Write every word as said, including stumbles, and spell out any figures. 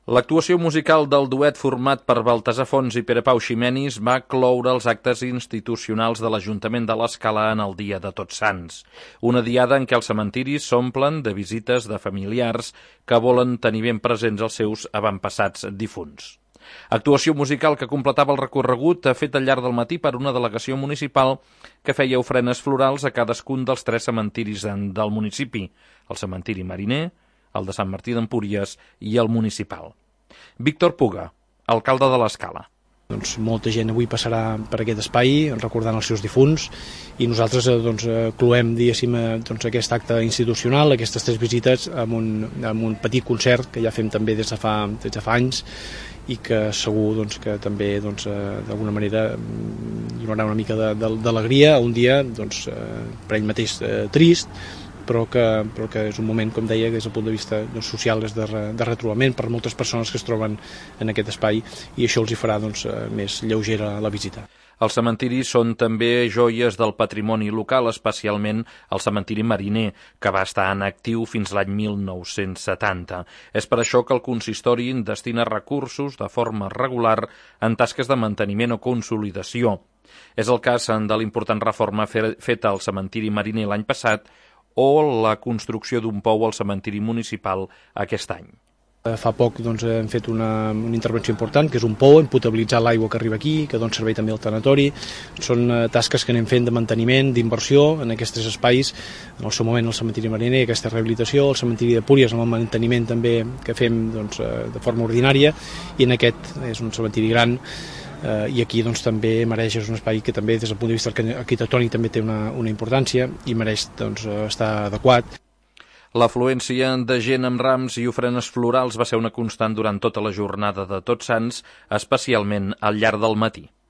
L'actuació musical del duet format per Baltasar Fons i Pere Pau Ximenis va cloure els actes institucionals de l'Ajuntament de l'Escala en el dia de Tots Sants, una diada en què els cementiris s'omplen de visites de familiars que volen tenir ben presents els seus avantpassats difunts. Actuació musical que completava el recorregut fet al llarg del matí per una delegació municipal que feia ofrenes florals a cadascun dels tres cementiris del municipi, el cementiri Mariner, el de Sant Martí d'Empúries i el municipal. Víctor Puga, alcalde de l'Escala. Doncs molta gent avui passarà per aquest espai recordant els seus difunts i nosaltres doncs, cloem diguéssim, doncs, aquest acte institucional, aquestes tres visites amb un, amb un petit concert que ja fem també des de fa, des de fa anys i que segur doncs, que també doncs, d'alguna manera donarà una mica d'alegria un dia doncs, per ell mateix eh, trist, però que, però que és un moment, com deia, des del punt de vista doncs, social és de, de retrobament per moltes persones que es troben en aquest espai i això els hi farà doncs, més lleugera la visita. Els cementiris són també joies del patrimoni local, especialment el cementiri Mariner, que va estar en actiu fins l'any mil nou-cents setanta. És per això que el consistori destina recursos de forma regular en tasques de manteniment o consolidació. És el cas de l'important reforma feta al cementiri Mariner l'any passat o la construcció d'un pou al cementiri municipal aquest any. Fa poc doncs, hem fet una, una intervenció important, que és un pou, hem potabilitzat l'aigua que arriba aquí, que dona servei també al tanatori. Són uh, tasques que anem fent de manteniment, d'inversió en aquests tres espais, en el seu moment el cementiri Mariner, aquesta rehabilitació, el cementiri d'Empúries amb el manteniment també que fem doncs, uh, de forma ordinària, i en aquest és un cementiri gran, Uh, i aquí doncs, també mereix, és un espai que també des del punt de vista arquitectònic també té una, una importància i mereix doncs, estar adequat. L'afluència de gent amb rams i ofrenes florals va ser una constant durant tota la jornada de Tots Sants, especialment al llarg del matí.